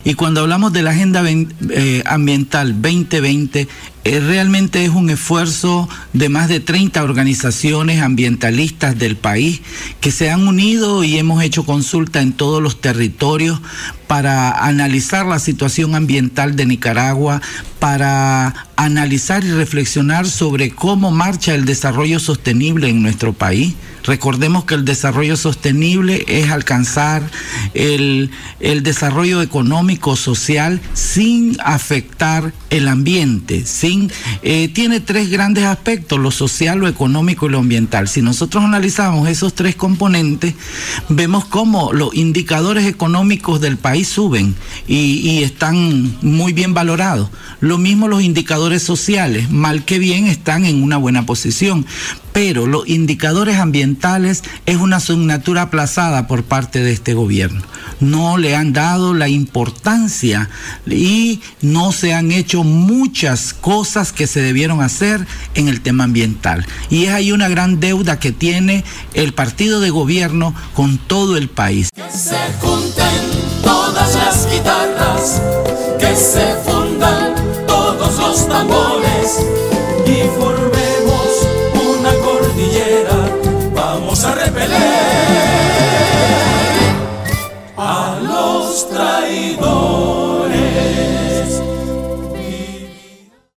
Y cuando hablamos de la Agenda Ambiental 2020, realmente es un esfuerzo de más de 30 organizaciones ambientalistas del país que se han unido y hemos hecho consulta en todos los territorios para analizar la situación ambiental de Nicaragua, para analizar y reflexionar sobre cómo marcha el desarrollo sostenible en nuestro país. Recordemos que el desarrollo sostenible es alcanzar el desarrollo económico, social, sin afectar el ambiente, tiene tres grandes aspectos: lo social, lo económico y lo ambiental. Si nosotros analizamos esos tres componentes, vemos cómo los indicadores económicos del país suben y están muy bien valorados. Lo mismo los indicadores sociales, mal que bien están en una buena posición. Pero los indicadores ambientales es una asignatura aplazada por parte de este gobierno. No le han dado la importancia y no se han hecho muchas cosas que se debieron hacer en el tema ambiental. Y es ahí una gran deuda que tiene el partido de gobierno con todo el país. Que se junten todas las guitarras, que se fundan todos los tambores y formemos una cordillera, vamos a repeler